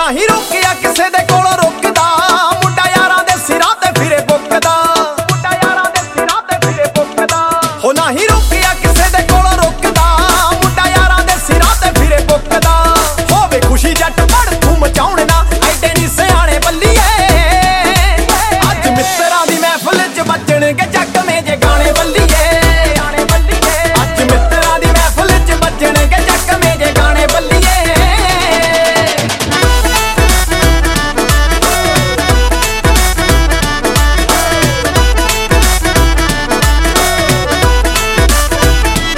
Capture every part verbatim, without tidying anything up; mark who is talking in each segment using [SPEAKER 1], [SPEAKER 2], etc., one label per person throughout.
[SPEAKER 1] ਨਹੀਂ ਰੁਕਿਆ ਕਿਸੇ ਦੇ ਕੋਲੋਂ ਰੁਕਦਾ ਮੁੰਡਾ ਯਾਰਾਂ ਦੇ ਸਿਰਾਂ ਤੇ ਫਿਰੇ ਬੁੱਕਦਾ ਮੁੰਡਾ ਯਾਰਾਂ ਦੇ ਸਿਰਾਂ ਤੇ ਫਿਰੇ ਬੁੱਕਦਾ ਹੋ ਨਹੀਂ ਰੁਕਿਆ ਕਿਸੇ ਦੇ ਕੋਲੋਂ ਰੁਕਦਾ ਮੁੰਡਾ ਯਾਰਾਂ ਦੇ ਸਿਰਾਂ ਤੇ ਫਿਰੇ ਬੁੱਕਦਾ ਹੋਵੇ ਖੁਸ਼ੀ ਜੱਟ ਪੜ ਤੂੰ ਮਚਾਉਣ ਨਾ ਐਡੇ ਨਹੀਂ ਸਿਆਣੇ ਬੱਲੀਏ ਅੱਜ ਮਿੱਤਰਾਂ ਦੀ ਮਹਿਫਲ 'ਚ ਵੱਜਣਗੇ ਚੱਕਵੇਂ ਜੇ ਗਾਣੇ ਬੱਲੀਏ ਅੱਜ ਮਿੱਤਰਾਂ ਦੀ ਮਹਿਫਲ 'ਚ ਵੱਜਣਗੇ ਚੱਕਵੇਂ ਜੇ ਗਾਣੇ ਬੱਲੀਏ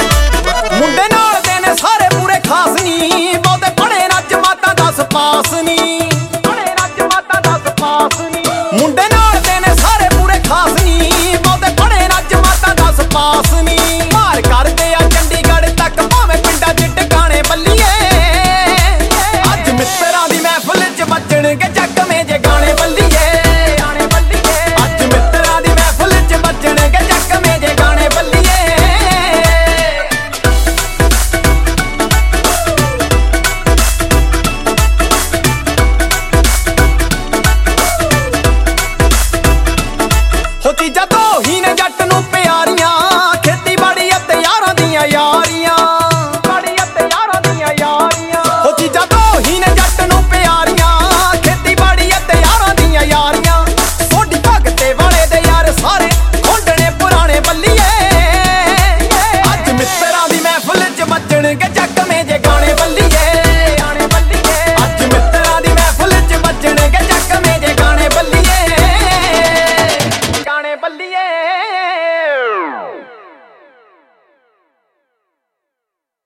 [SPEAKER 1] ਮੁੰਡੇ ਨਾਲ ਦੇ ਨੇ ਸਾਰੇ ਪੂਰੇ ਖਾਸ ਨੀ ਬਹੁਤੇ ਪੜੇ ਨਾ ਜਮਾਤਾਂ ਦਸ ਪਾਸ ਨੀ